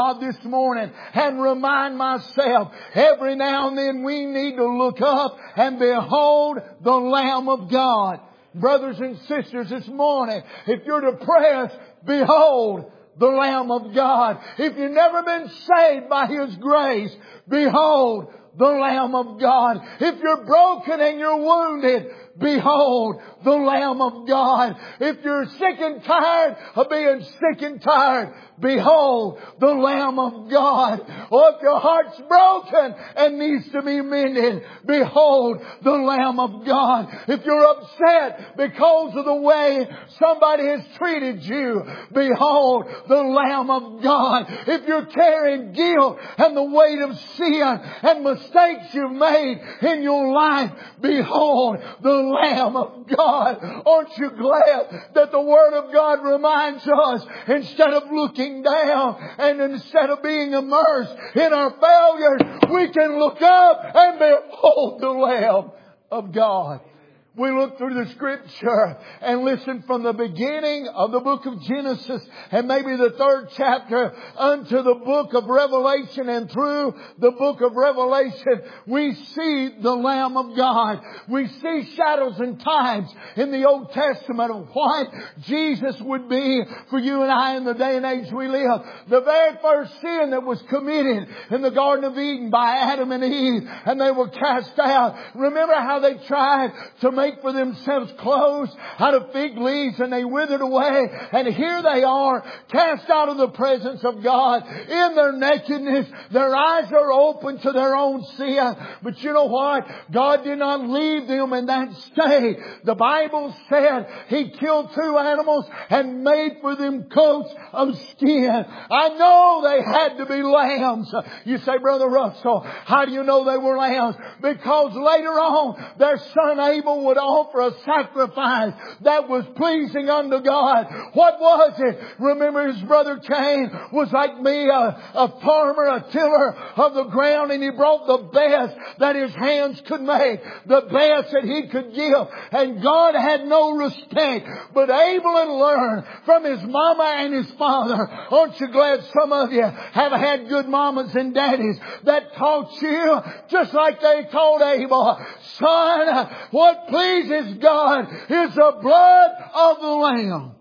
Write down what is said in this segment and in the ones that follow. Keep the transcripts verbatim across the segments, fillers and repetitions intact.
God this morning and remind myself every now and then we need to look up and behold the Lamb of God. Brothers and sisters, this morning, if you're depressed, behold the Lamb of God. If you've never been saved by His grace, behold the Lamb of God. If you're broken and you're wounded, behold the Lamb of God. If you're sick and tired of being sick and tired, behold the Lamb of God. Or if your heart's broken and needs to be mended, behold the Lamb of God. If you're upset because of the way somebody has treated you, behold the Lamb of God. If you're carrying guilt and the weight of sin and mistakes you've made in your life, behold the Lamb of God. Aren't you glad that the Word of God reminds us, instead of looking down and instead of being immersed in our failures, we can look up and behold the Lamb of God. We look through the Scripture and listen from the beginning of the book of Genesis and maybe the third chapter unto the book of Revelation, and through the book of Revelation we see the Lamb of God. We see shadows and types in the Old Testament of what Jesus would be for you and I in the day and age we live. The very first sin that was committed in the Garden of Eden by Adam and Eve, and they were cast out. Remember how they tried to make for themselves clothes out of fig leaves, and they withered away, and here they are cast out of the presence of God in their nakedness. Their eyes are open to their own sin. But you know what? God did not leave them in that state. The Bible said He killed two animals and made for them coats of skin. I know they had to be lambs. You say, Brother Russell, how do you know they were lambs? Because later on their son Abel would offer a sacrifice that was pleasing unto God. What was it? Remember, his brother Cain was like me, a, a farmer, a tiller of the ground, and he brought the best that his hands could make, the best that he could give. And God had no respect. But Abel had learned from his mama and his father. Aren't you glad some of you have had good mamas and daddies that taught you, just like they taught Abel, son, what pleases God is the blood of the Lamb.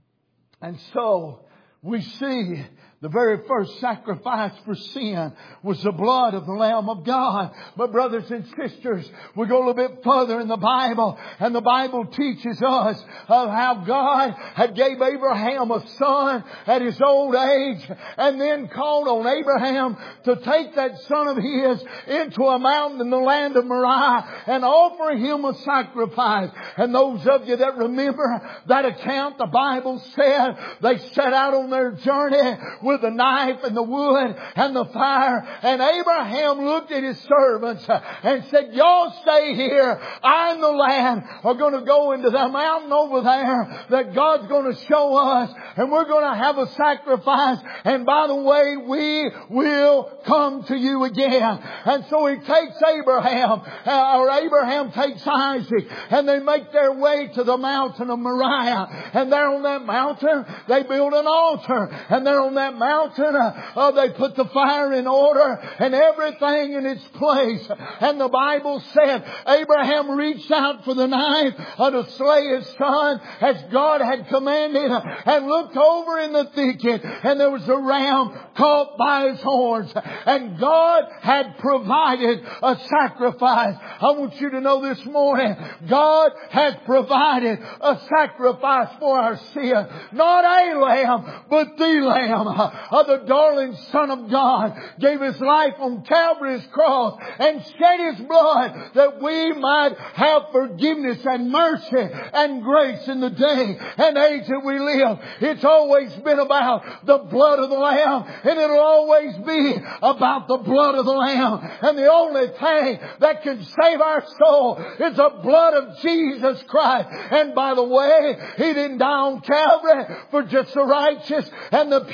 And so we see the very first sacrifice for sin was the blood of the Lamb of God. But brothers and sisters, we go a little bit further in the Bible, and the Bible teaches us of how God had gave Abraham a son at his old age, and then called on Abraham to take that son of his into a mountain in the land of Moriah and offer him a sacrifice. And those of you that remember that account, the Bible said they set out on their journey with the knife and the wood and the fire. And Abraham looked at his servants and said, y'all stay here. I and the lad are going to go into the mountain over there that God's going to show us. And we're going to have a sacrifice. And by the way, we will come to you again. And so he takes Abraham, or Abraham takes Isaac, and they make their way to the mountain of Moriah. And there on that mountain, they build an altar. And there on that mountain, uh, uh, they put the fire in order and everything in its place. And the Bible said Abraham reached out for the knife uh, to slay his son as God had commanded, uh, and looked over in the thicket, and there was a ram caught by his horns. And God had provided a sacrifice. I want you to know this morning, God has provided a sacrifice for our sin. Not a lamb, but the Lamb. Uh, the darling Son of God gave His life on Calvary's cross and shed His blood that we might have forgiveness and mercy and grace in the day and age that we live. It's always been about the blood of the Lamb, and it'll always be about the blood of the Lamb. And the only thing that can save our soul is the blood of Jesus Christ. And by the way, He didn't die on Calvary for just the righteous and the pure and the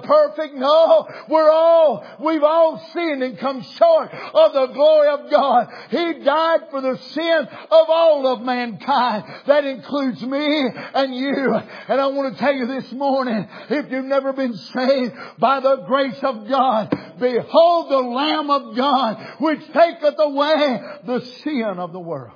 perfect? No. We're all, we've all sinned and come short of the glory of God. He died for the sin of all of mankind. That includes me and you. And I want to tell you this morning, if you've never been saved by the grace of God, behold the Lamb of God, which taketh away the sin of the world.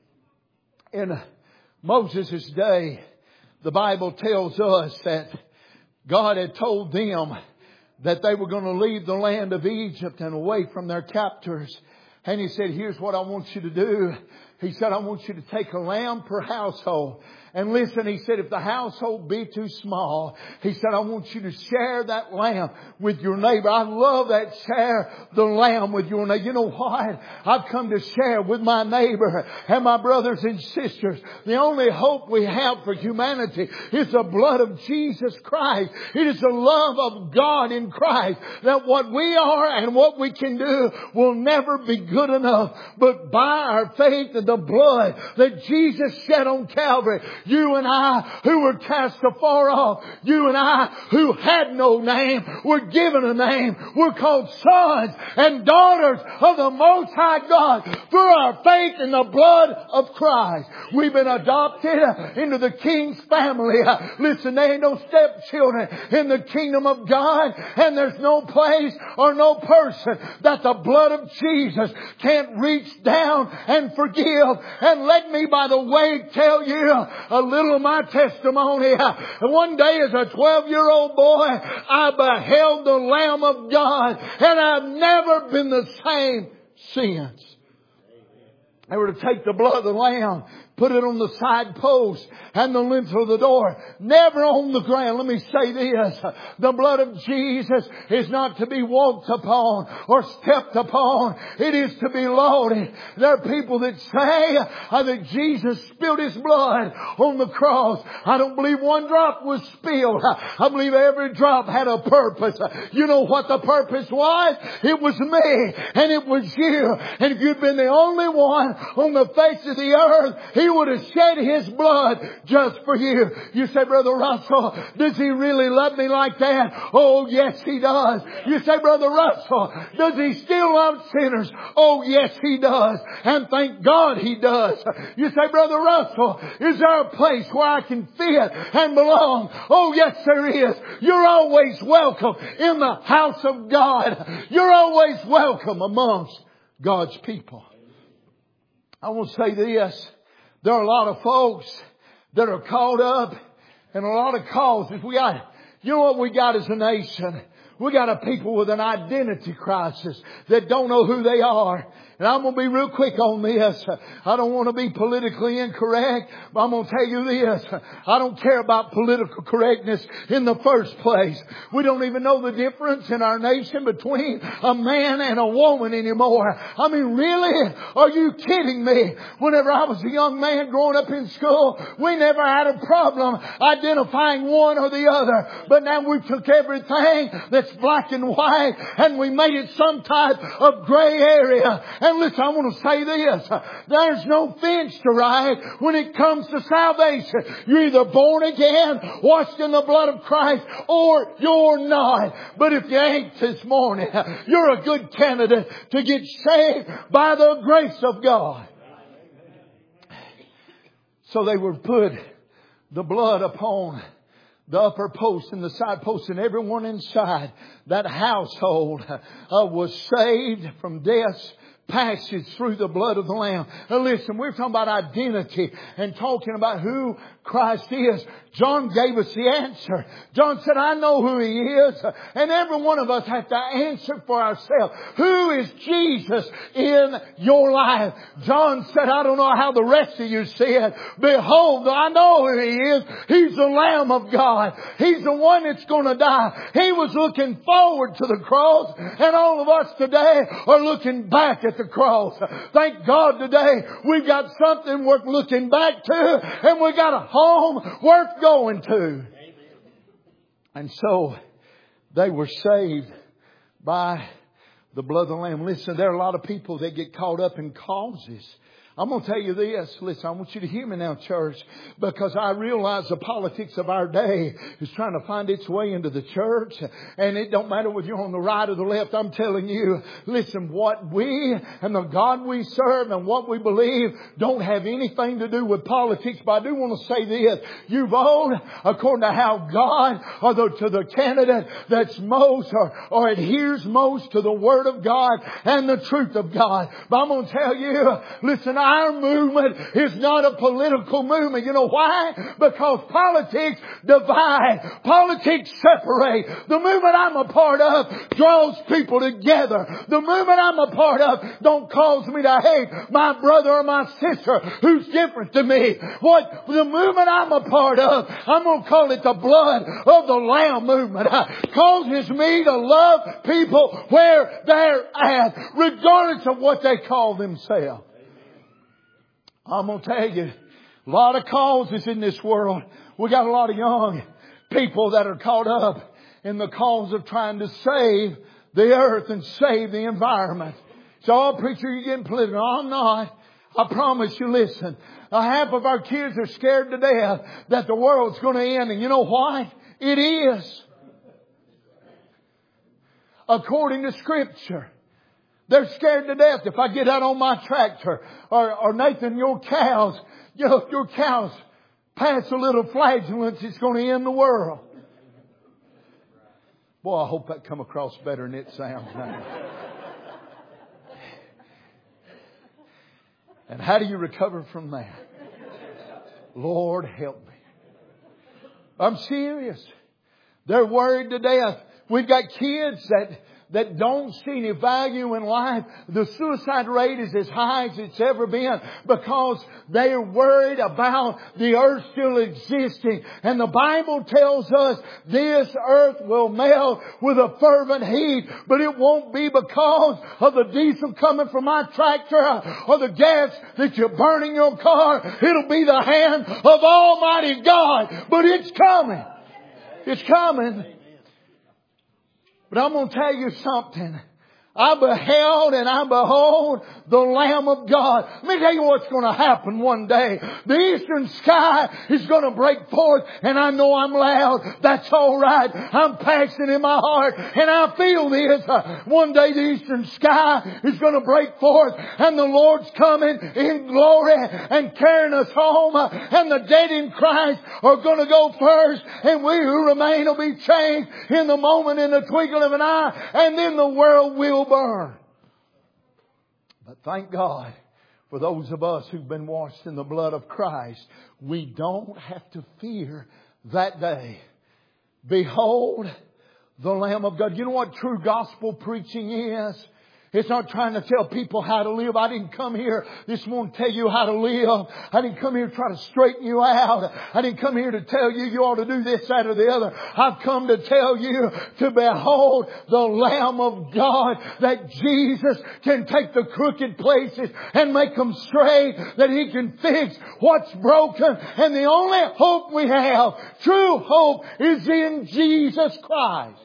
In Moses' day, the Bible tells us that God had told them that they were going to leave the land of Egypt and away from their captors. And He said, here's what I want you to do. He said, I want you to take a lamb per household. And listen, He said, if the household be too small, He said, I want you to share that lamb with your neighbor. I love that, share the lamb with your neighbor. You know what? I've come to share with my neighbor and my brothers and sisters. The only hope we have for humanity is the blood of Jesus Christ. It is the love of God in Christ, that what we are and what we can do will never be good enough. But by our faith in the blood that Jesus shed on Calvary, you and I who were cast afar off, you and I who had no name, were given a name. We're called sons and daughters of the Most High God through our faith in the blood of Christ. We've been adopted into the King's family. Listen, there ain't no stepchildren in the kingdom of God, and there's no place or no person that the blood of Jesus can't reach down and forgive. And let me, by the way, tell you a little of my testimony. One day as a twelve-year-old boy, I beheld the Lamb of God, and I've never been the same since. They were to take the blood of the Lamb, put it on the side post and the lintel of the door, never on the ground. Let me say this. The blood of Jesus is not to be walked upon or stepped upon. It is to be lauded. There are people that say uh, that Jesus spilled His blood on the cross. I don't believe one drop was spilled. I believe every drop had a purpose. You know what the purpose was? It was me and it was you. And if you'd been the only one on the face of the earth, He would have shed His blood just for you. You say, Brother Russell, does He really love me like that? Oh, yes, He does. You say, Brother Russell, does He still love sinners? Oh, yes, He does. And thank God He does. You say, Brother Russell, is there a place where I can fit and belong? Oh, yes, there is. You're always welcome in the house of God. You're always welcome amongst God's people. I want to say this. There are a lot of folks that are caught up in a lot of causes. We got, you know what we got as a nation? We got a people with an identity crisis that don't know who they are. And I'm going to be real quick on this. I don't want to be politically incorrect, but I'm going to tell you this. I don't care about political correctness in the first place. We don't even know the difference in our nation between a man and a woman anymore. I mean, really? Are you kidding me? Whenever I was a young man growing up in school, we never had a problem identifying one or the other. But now we took everything that's black and white and we made it some type of gray area. And listen, I want to say this. There's no fence to ride when it comes to salvation. You're either born again, washed in the blood of Christ, or you're not. But if you ain't this morning, you're a good candidate to get saved by the grace of God. So they would put the blood upon the upper post and the side post, and everyone inside that household uh, was saved from death's passage through the blood of the Lamb. Now listen, we're talking about identity and talking about who Christ is. John gave us the answer. John said, I know who He is. And every one of us have to answer for ourselves. Who is Jesus in your life? John said, I don't know how the rest of you see it. Behold, I know who He is. He's the Lamb of God. He's the one that's going to die. He was looking forward to the cross. And all of us today are looking back at the cross. Thank God today we've got something worth looking back to. And we've got a home worth going to. And so they were saved by the blood of the Lamb. Listen, there are a lot of people that get caught up in causes. I'm going to tell you this. Listen, I want you to hear me now, church, because I realize the politics of our day is trying to find its way into the church. And it don't matter whether you're on the right or the left. I'm telling you, listen, what we and the God we serve and what we believe don't have anything to do with politics. But I do want to say this. You vote according to how God or the, to the candidate that's most or, or adheres most to the Word of God and the truth of God. But I'm going to tell you, listen, our movement is not a political movement. You know why? Because politics divide. Politics separate. The movement I'm a part of draws people together. The movement I'm a part of don't cause me to hate my brother or my sister who's different to me. What the movement I'm a part of, I'm going to call it the blood of the Lamb movement. Causes me to love people where they're at, regardless of what they call themselves. I'm going to tell you, a lot of causes in this world. We got a lot of young people that are caught up in the cause of trying to save the earth and save the environment. So, oh, preacher, you're getting political. No, I'm not. I promise you, listen. Uh, half of our kids are scared to death that the world's going to end. And you know why? It is. According to Scripture. They're scared to death. If I get out on my tractor or, or Nathan, your cows, you know, if your cows pass a little flatulence, it's going to end the world. Boy, I hope that come across better than it sounds now. And how do you recover from that? Lord, help me. I'm serious. They're worried to death. We've got kids that that don't see any value in life. The suicide rate is as high as it's ever been because they're worried about the earth still existing. And the Bible tells us this earth will melt with a fervent heat, but it won't be because of the diesel coming from my tractor or the gas that you burn in your car. It'll be the hand of Almighty God, but it's coming. It's coming. But I'm going to tell you something. I beheld and I behold the Lamb of God. Let me tell you what's going to happen one day. The eastern sky is going to break forth, and I know I'm loud. That's all right. I'm passionate in my heart, and I feel this. Uh, one day the eastern sky is going to break forth, and the Lord's coming in glory and carrying us home, uh, and the dead in Christ are going to go first, and we who remain will be changed in the moment, in the twinkle of an eye, and then the world will burn. But thank God for those of us who've been washed in the blood of Christ. We don't have to fear that day. Behold the Lamb of God. You know what true gospel preaching is? It's not trying to tell people how to live. I didn't come here this morning to tell you how to live. I didn't come here to try to straighten you out. I didn't come here to tell you you ought to do this, that, or the other. I've come to tell you to behold the Lamb of God, that Jesus can take the crooked places and make them straight, that He can fix what's broken. And the only hope we have, true hope, is in Jesus Christ.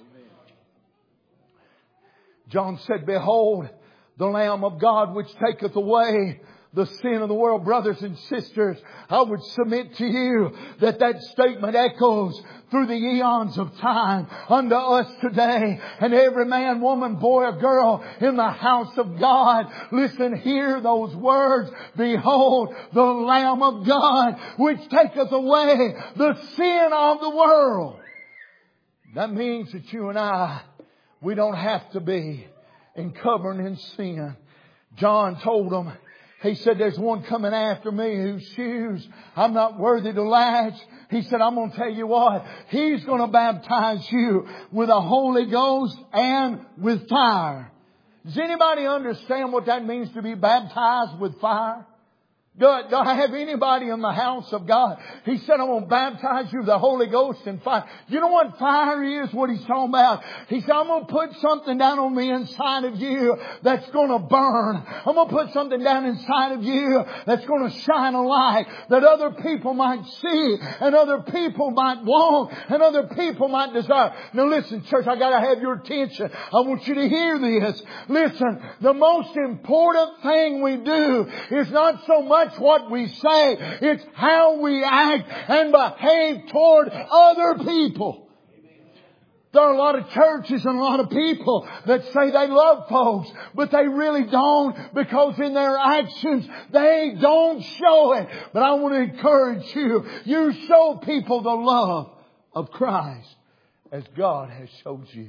John said, behold, the Lamb of God which taketh away the sin of the world. Brothers and sisters, I would submit to you that that statement echoes through the eons of time unto us today. And every man, woman, boy, or girl in the house of God, listen, hear those words. Behold, the Lamb of God which taketh away the sin of the world. That means that you and I, we don't have to be encumbered in sin. John told them, he said, there's one coming after me whose shoes I'm not worthy to latch. He said, I'm going to tell you what, He's going to baptize you with the Holy Ghost and with fire. Does anybody understand what that means to be baptized with fire? Do I, do I have anybody in the house of God? He said, I'm going to baptize you with the Holy Ghost and fire. You know what fire is? What He's talking about? He said, I'm going to put something down on the inside of you that's going to burn. I'm going to put something down inside of you that's going to shine a light that other people might see and other people might want and other people might desire. Now listen, church, I got to have your attention. I want you to hear this. Listen, the most important thing we do is not so much what we say, it's how we act and behave toward other people. There are a lot of churches and a lot of people that say they love folks, but they really don't, because in their actions they don't show it. But I want to encourage you, you show people the love of Christ as God has showed you.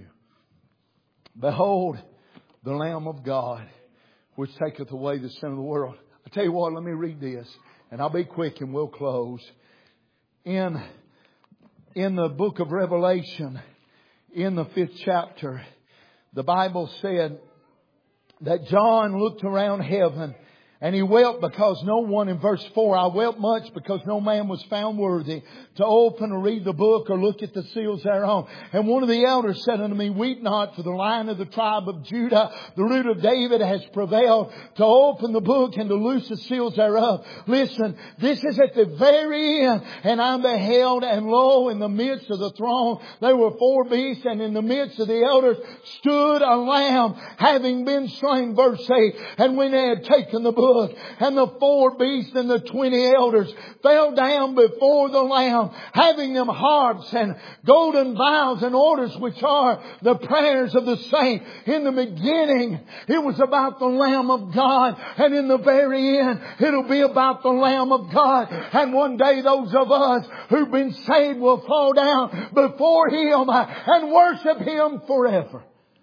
Behold the Lamb of God, which taketh away the sin of the world. I tell you what, let me read this, and I'll be quick and we'll close. In, in the book of Revelation, in the fifth chapter, the Bible said that John looked around heaven and he wept because no one, in verse four, I wept much because no man was found worthy to open or read the book or look at the seals thereon. And one of the elders said unto me, weep not, for the Lion of the tribe of Judah, the root of David, has prevailed to open the book and to loose the seals thereof. Listen, this is at the very end. And I beheld, and lo, in the midst of the throne there were four beasts, and in the midst of the elders stood a lamb, having been slain. Verse eight. And when they had taken the book, and the four beasts and the twenty elders fell down before the Lamb, having them harps and golden vials and orders, which are the prayers of the saint. In the beginning, it was about the Lamb of God, and in the very end, it'll be about the Lamb of God. And one day, those of us who've been saved will fall down before Him and worship Him forever.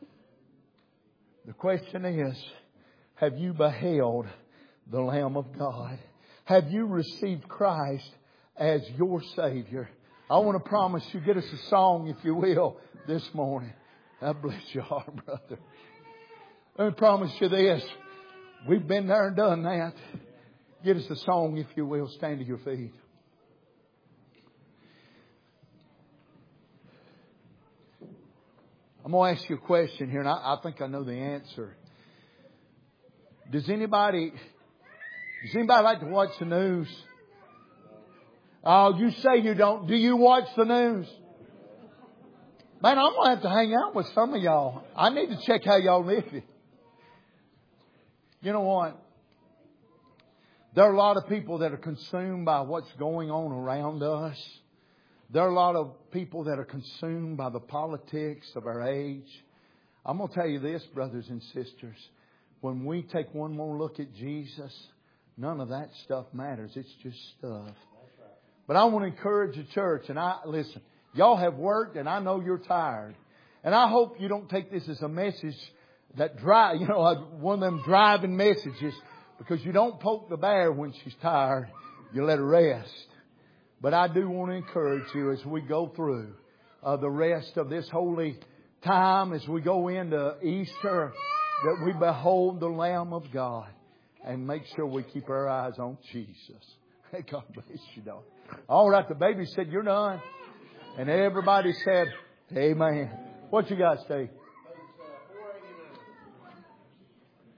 The question is, have you beheld the Lamb of God? Have you received Christ as your Savior? I want to promise you, get us a song, if you will, this morning. God bless your heart, brother. Let me promise you this. We've been there and done that. Get us a song, if you will. Stand to your feet. I'm going to ask you a question here, and I, I think I know the answer. Does anybody... Does anybody like to watch the news? Oh, you say you don't. Do you watch the news? Man, I'm going to have to hang out with some of y'all. I need to check how y'all live. You know what? There are a lot of people that are consumed by what's going on around us. There are a lot of people that are consumed by the politics of our age. I'm going to tell you this, brothers and sisters. When we take one more look at Jesus, none of that stuff matters. It's just stuff. But I want to encourage the church. And I, listen, y'all have worked and I know you're tired. And I hope you don't take this as a message that drive, you know, one of them driving messages, because you don't poke the bear when she's tired. You let her rest. But I do want to encourage you as we go through uh, the rest of this holy time, as we go into Easter, that we behold the Lamb of God. And make sure we keep our eyes on Jesus. Hey, God bless you, dog. All right, the baby said, you're done. And everybody said, amen. What you guys say?